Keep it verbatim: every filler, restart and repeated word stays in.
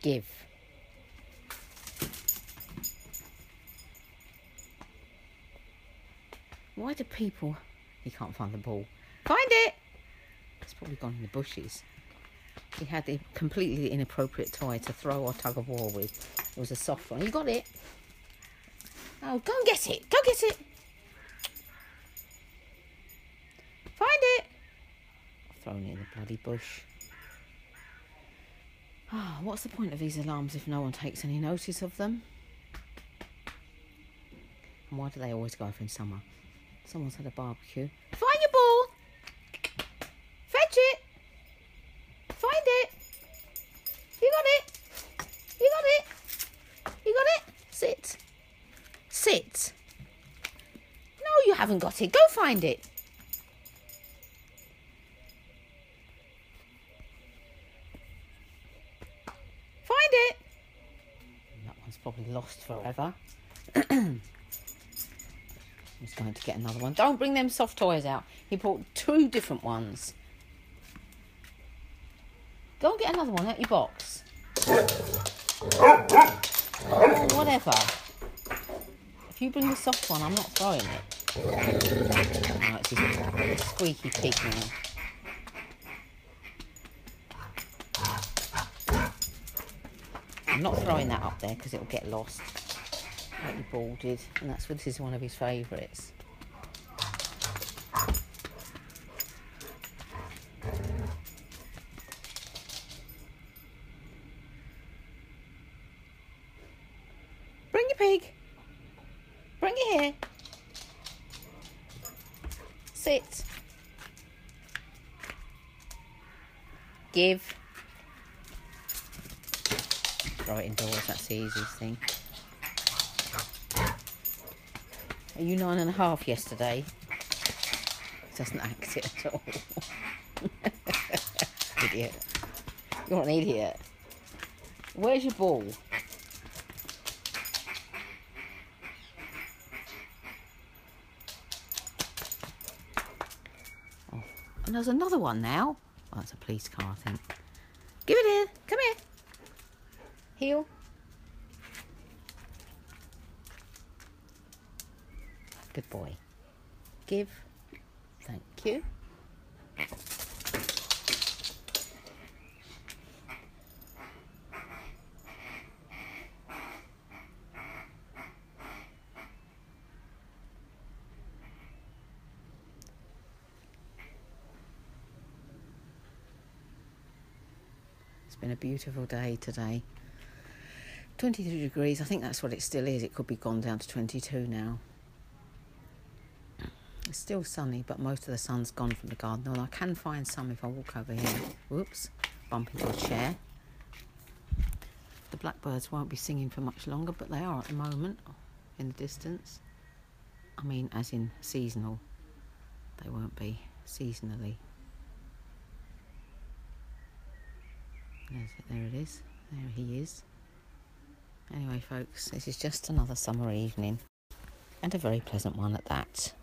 Give. Why do people... He can't find the ball. Find it! It's probably gone in the bushes. He had a completely inappropriate toy to throw or tug of war with. It was a soft one. You got it? Oh, go and get it. Go get it. Find it. I've thrown it in the bloody bush. Ah, oh, what's the point of these alarms if no one takes any notice of them? And why do they always go off in summer? Someone's had a barbecue. Find your ball. Fetch it. Find it. You got it. You got it. You got it. Sit. Sit. No, you haven't got it. Go find it. Find it. That one's probably lost forever. He's going to get another one. Don't bring them soft toys out. He brought two different ones. Go and get another one out your box. Whatever. If you bring the soft one, I'm not throwing it. Oh, it's his squeaky pig now. I'm not throwing that up there because it'll get lost. Like the ball did, and that's this is one of his favourites. Bring your pig. Bring it here. Sit. Give. Throw it indoors, that's the easiest thing. Are you nine and a half yesterday? Doesn't act it at all. Idiot. You're an idiot. Where's your ball? Oh, and there's another one now. Oh, that's a police car, I think. Give it here. Come here. Heel. Good boy. Give. Thank you. It's been a beautiful day today. twenty-three degrees. I think that's what it still is. It could be gone down to twenty-two now. It's still sunny, but most of the sun's gone from the garden. Although I can find some if I walk over here. Whoops, bump into a chair. The blackbirds won't be singing for much longer, but they are at the moment in the distance. I mean, as in seasonal. They won't be seasonally. There's it, there it is. There he is. Anyway, folks, this is just another summer evening. And a very pleasant one at that.